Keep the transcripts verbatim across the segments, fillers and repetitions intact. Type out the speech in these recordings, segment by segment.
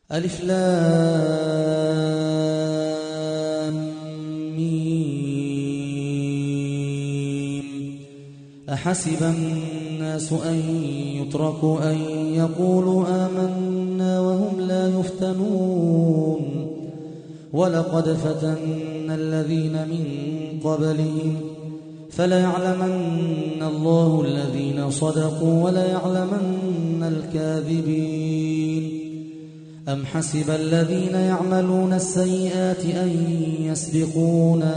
ألف لام ميم. أحسب الناس أن يتركوا أن يقولوا آمنا وهم لا يفتنون ولقد فتنا الذين من قبلهم فليعلمن الله الذين صدقوا وليعلمن الكاذبين. أم حسب الذين يعملون السيئات أن يسبقونا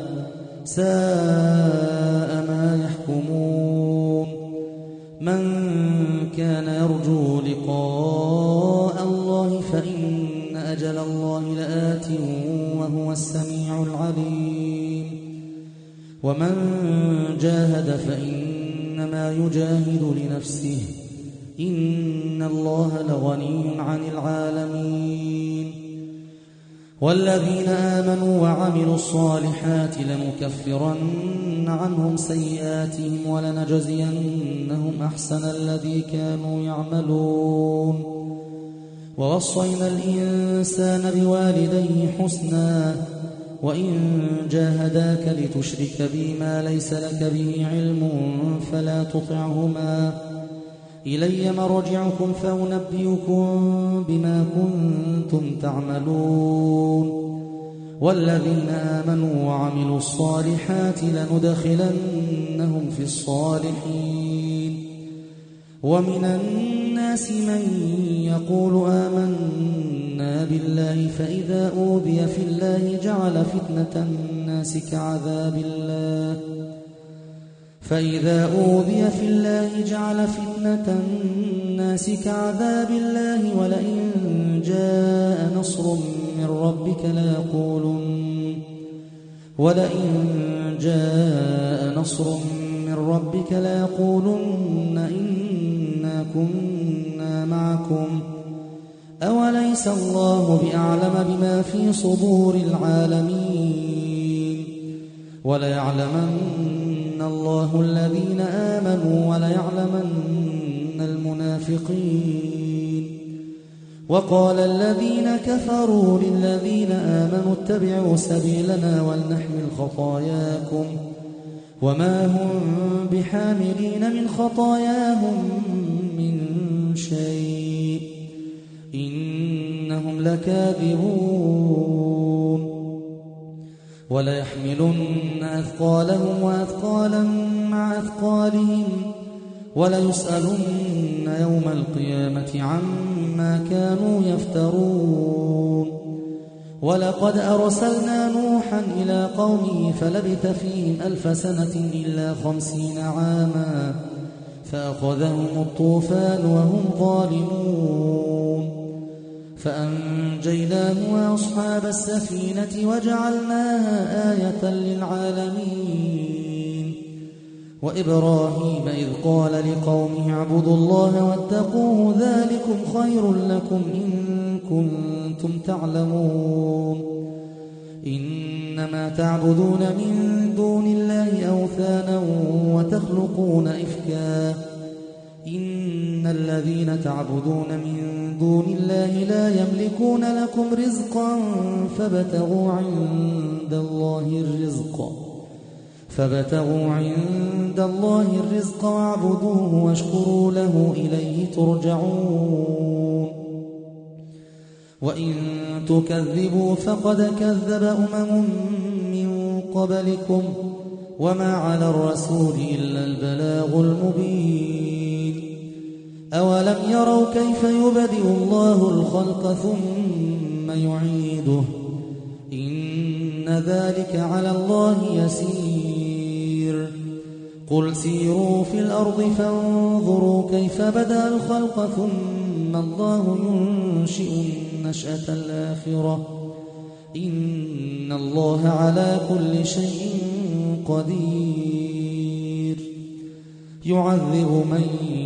ساء ما يحكمون. من كان يرجو لقاء الله فإن أجل الله لآت وهو السميع العليم. ومن جاهد فإنما يجاهد لنفسه إن الله لغني عن العالمين. والذين آمنوا وعملوا الصالحات لنكفرن عنهم سيئاتهم ولنجزينهم أحسن الذي كانوا يعملون. ووصينا الإنسان بوالديه حسنا وإن جاهداك لتشرك بي ما ليس لك به علم فلا تطعهما إلي مرجعكم فأنبئكم بما كنتم تعملون. والذين آمنوا وعملوا الصالحات لندخلنهم في الصالحين. ومن الناس من يقول آمنا بالله فإذا أوذي في الله جعل فتنة الناس كعذاب الله فإذا أوذي في الله جعل فتنة الناس كعذاب الله ولئن جاء نصر من ربك ليقولن ولئن جاء نصر من ربك ليقولن إنا كنا معكم أوليس الله بأعلم بما في صدور العالمين. وليعلمن الله الذين آمنوا وليعلمن المنافقين. وقال الذين كفروا للذين آمنوا اتبعوا سبيلنا ولنحمل خطاياكم وما هم بحاملين من خطاياهم من شيء إنهم لكاذبون. وليحملن أثقالهم وأثقالا مع أثقالهم وليسألن يوم القيامة عما كانوا يفترون. ولقد أرسلنا نوحا إلى قومه فلبث فيهم ألف سنة إلا خمسين عاما فأخذهم الطوفان وهم ظالمون. فأنجيناه وأصحاب السفينة وجعلناها آية للعالمين. وإبراهيم إذ قال لقومه اعبدوا الله واتقوه ذلكم خير لكم إن كنتم تعلمون. إنما تعبدون من دون الله أوثانا وتخلقون إفكا إن الذين تعبدون من دون الله لا يملكون لكم رزقا فابتغوا عند الله الرزق فابتغوا عند الله الرزق واعبدوه واشكروا له إليه ترجعون. وإن تكذبوا فقد كذب أمم من قبلكم وما على الرسول إلا البلاغ المبين. أولم يروا كيف يبدئ الله الخلق ثم يعيده إن ذلك على الله يسير. قل سيروا في الأرض فانظروا كيف بدأ الخلق ثم الله ينشئ النشأة الآخرة إن الله على كل شيء قدير. يعذب من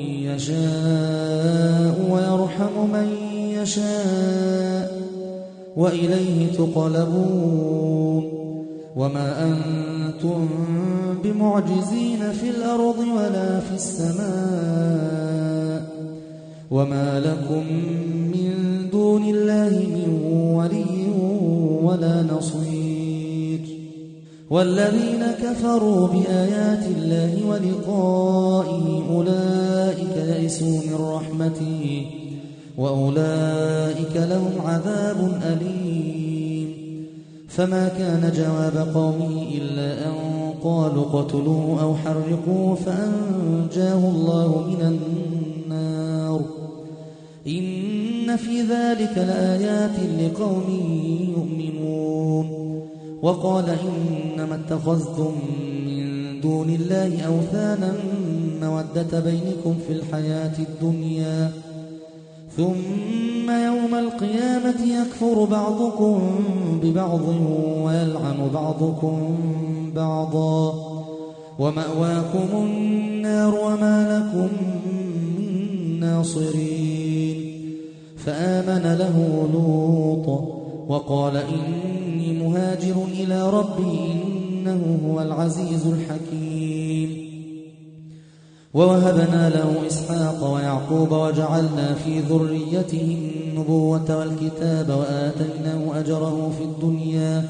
يشاء ويرحم من يشاء وإليه تقلبون. وما أنتم بمعجزين في الأرض ولا في السماء وما لكم من دون دون الله من ولي ولا نصير. والذين كفروا بآيات الله ولقائه أولئك يئسوا من رحمته وأولئك لهم عذاب أليم. فما كان جواب قومه إلا أن قالوا اقتلوه أو حرقوه فأنجاه الله من النار. إن في ذلك لآيات لقوم يؤمنون. وقال إنما اتخذتم من دون الله أوثانا مودة بينكم في الحياة الدنيا ثم يوم القيامة يكفر بعضكم ببعض ويلعن بعضكم بعضا ومأواكم النار وما لكم من ناصرين. فآمن له لوط وقال إني مهاجر إلى ربي إنه هو العزيز الحكيم. ووهبنا له إسحاق ويعقوب وجعلنا في ذريته النبوة والكتاب وآتيناه أجره في الدنيا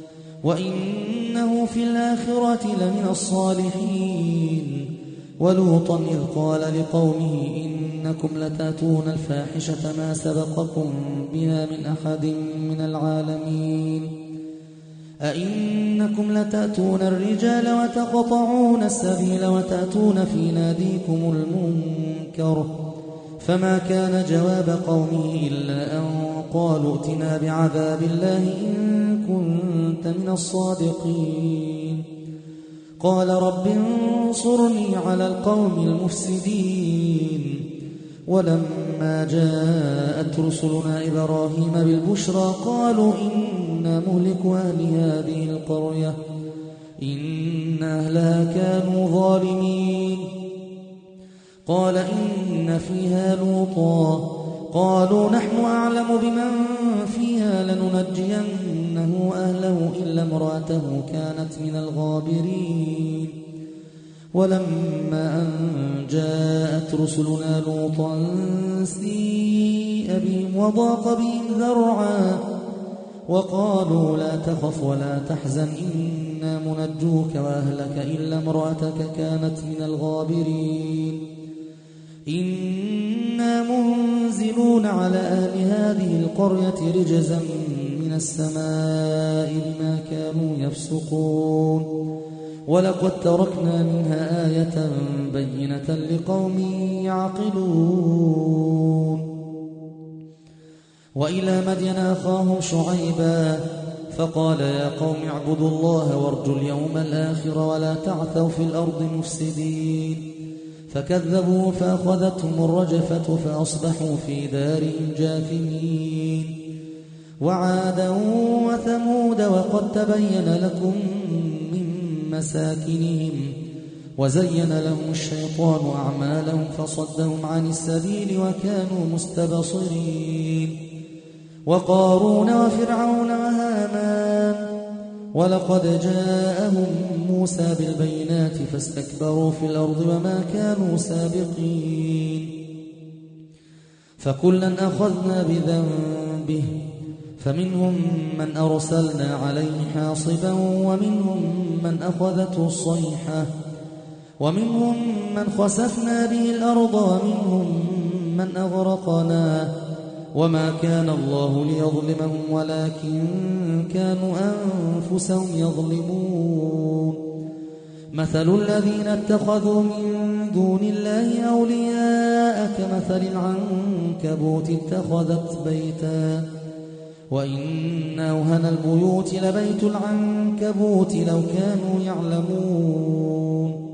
وإنه في الآخرة لمن الصالحين. ولوطا إذ قال لقومه إنكم لتأتون الفاحشة ما سبقكم بها من أحد من العالمين. أئنكم لتأتون الرجال وتقطعون السبيل وتأتون في ناديكم المنكر. فما كان جواب قومه إلا أن قالوا ائتنا بعذاب الله إن كنت من الصادقين. قال رب انصرني على القوم المفسدين. ولما جاءت رسلنا إبراهيم بالبشرى قالوا إنا مهلك أهل هذه القرية إن أهلها كانوا ظالمين. قال إن فيها لوطا قالوا نحن أعلم بمن فيها لننجينه أهله إلا امرأته كانت من الغابرين. ولما أن جاءت رسلنا لوطا سيء بهم وضاق بهم ذرعا وقالوا لا تخف ولا تحزن إنا منجوك وأهلك إلا امرأتك كانت من الغابرين. إنا منزلون على أهل هذه القرية رجزا من السماء بما كانوا يفسقون. ولقد تركنا منها آية بينة لقوم يعقلون. وإلى مدين أخاهم شعيبا فقال يا قوم اعبدوا الله وارجوا اليوم الآخر ولا تعثوا في الأرض مفسدين. فكذبوا فأخذتهم الرجفة فأصبحوا في دارهم جاثمين. وعادا وثمود وقد تبين لكم من مساكنهم وزين لهم الشيطان أعمالهم فصدهم عن السبيل وكانوا مستبصرين. وقارون وفرعون وهامان ولقد جاءهم موسى بالبينات فاستكبروا في الأرض وما كانوا سابقين. فكلا أخذنا بذنبه فمنهم من أرسلنا عليه حاصبا ومنهم من أخذته الصيحة ومنهم من خسفنا به الأرض ومنهم من أغرقنا. وما كان الله ليظلمهم ولكن كانوا أنفسهم يظلمون. مثل الذين اتخذوا من دون الله أولياء كمثل العنكبوت اتخذت بيتا وإن أوهن البيوت لبيت العنكبوت لو كانوا يعلمون.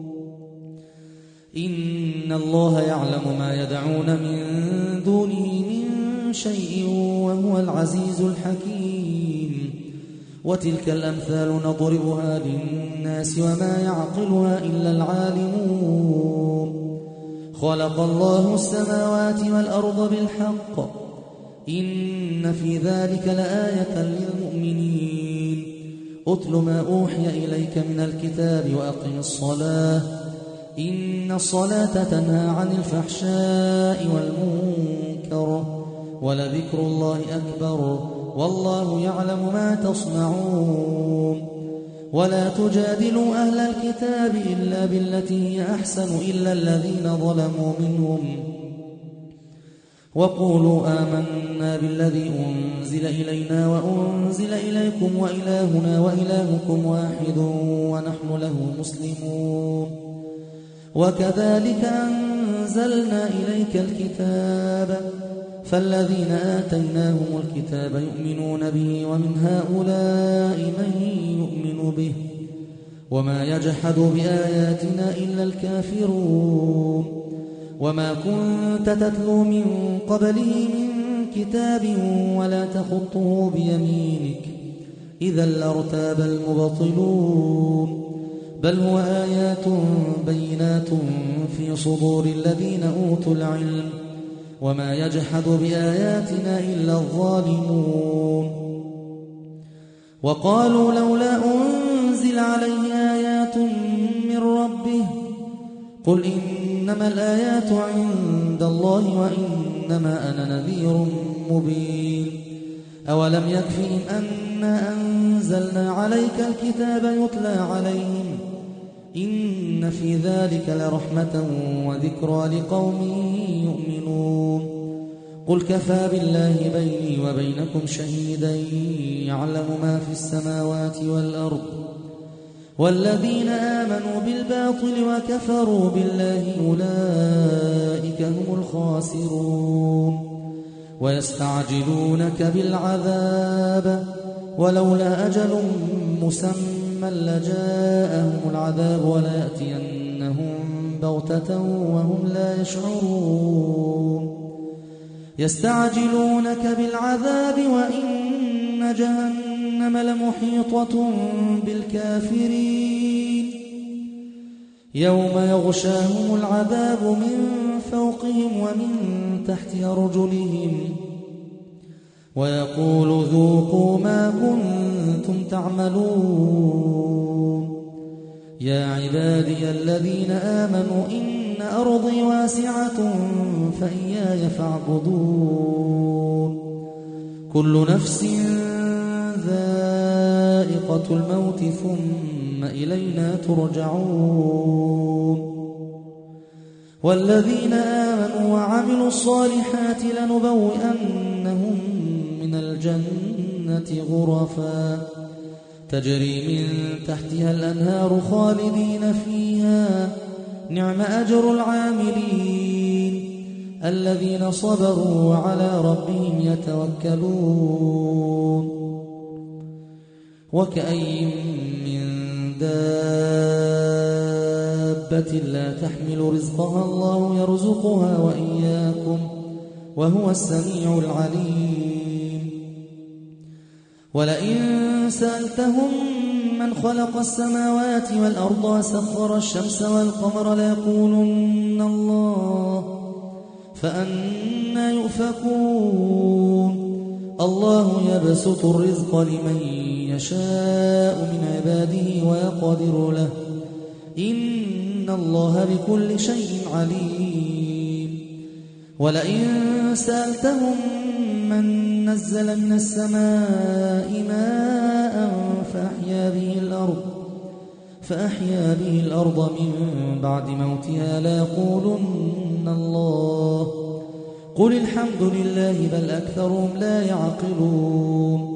إن الله يعلم ما يدعون من دونه من شيء وهو العزيز الحكيم. وتلك الأمثال نضربها للناس وما يعقلها إلا العالمون. خلق الله السماوات والأرض بالحق إن في ذلك لآية للمؤمنين. أتل ما أوحي إليك من الكتاب وأقم الصلاة إن الصلاة تنهى عن الفحشاء والمنكر ولذكر الله أكبر والله يعلم ما تصنعون ولا تجادلوا أهل الكتاب إلا بالتي هي أحسن إلا الذين ظلموا منهم وقولوا آمنا بالذي أنزل إلينا وأنزل إليكم وإلهنا وإلهكم واحد ونحن له مسلمون وكذلك أنزلنا إليك الكتاب فالذين آتيناهم الكتاب يؤمنون به ومن هؤلاء من يؤمن به وما يجحد بآياتنا إلا الكافرون وما كنت تتلو من قبله من كتاب ولا تخطه بيمينك إذا لارتاب المبطلون بل هو آيات بينات في صدور الذين أوتوا العلم وما يجحد بآياتنا إلا الظالمون وقالوا لولا أنزل عليه آيات من ربه قل إنما الآيات عند الله وإنما أنا نذير مبين أولم يكفهم أنا أنزلنا عليك الكتاب يتلى عليهم إن في ذلك لرحمة وذكرى لقوم يؤمنون قل كفى بالله بيني وبينكم شهيدا يعلم ما في السماوات والأرض والذين آمنوا بالباطل وكفروا بالله أولئك هم الخاسرون ويستعجلونك بالعذاب ولولا أجل مسمى لجاءهم العذاب وليأتينهم بغتة وهم لا يشعرون يستعجلونك بالعذاب وإن جهنم لمحيطة بالكافرين يوم يغشاهم العذاب من فوقهم ومن تحت أرجلهم ويقول ذوقوا ما كنتم تعملون يا عبادي الذين آمنوا إن أرضي واسعة فإياي فاعبدون كل نفس ذائقة الموت ثم إلينا ترجعون والذين آمنوا وعملوا الصالحات لنبوئنهم من الجنة غرفا تجري من تحتها الأنهار خالدين فيها نعم أجر العاملين الذين صبروا وعلى ربهم يتوكلون وكأي من دابة لا تحمل رزقها الله يرزقها وإياكم وهو السميع العليم ولئن سألتهم من خلق السماوات والأرض وسخر الشمس والقمر ليقولن الله فأنى يؤفكون الله يبسط الرزق لمن يشاء من عباده ويقدر له إن الله بكل شيء عليم ولئن سألتهم من نزل من السماء ماء فأحيا به الأرض فأحيا به الأرض من بعد موتها ليقولن الله قل الحمد لله بل أكثرهم لا يعقلون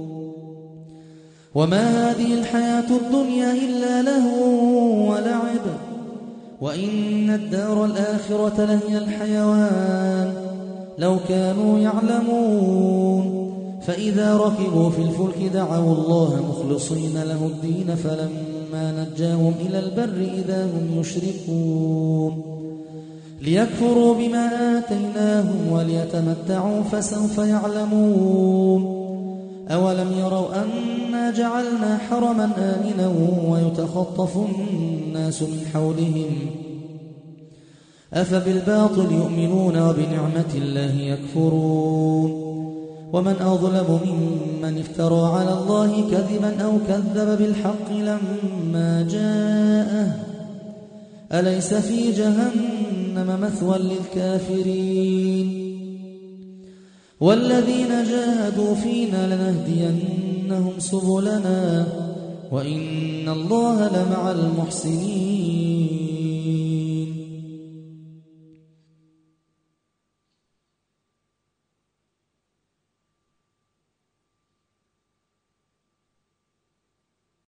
وما هذه الحياة الدنيا إلا لهو ولعب وإن الدار الآخرة لهي الحيوان لو كانوا يعلمون فإذا ركبوا في الفلك دعوا الله مخلصين له الدين فلما نجاهم إلى البر إذا هم يشركون ليكفروا بما آتيناهم وليتمتعوا فسوف يعلمون أولم يروا أنا جعلنا حرما آمنا ويتخطف الناس من حولهم أفبالباطل يؤمنون وبنعمة الله يكفرون ومن أظلم ممن افترى على الله كذبا أو كذب بالحق لما جاءه أليس في جهنم مثوى للكافرين والذين جاهدوا فينا لنهدينهم سبلنا وإن الله لمع المحسنين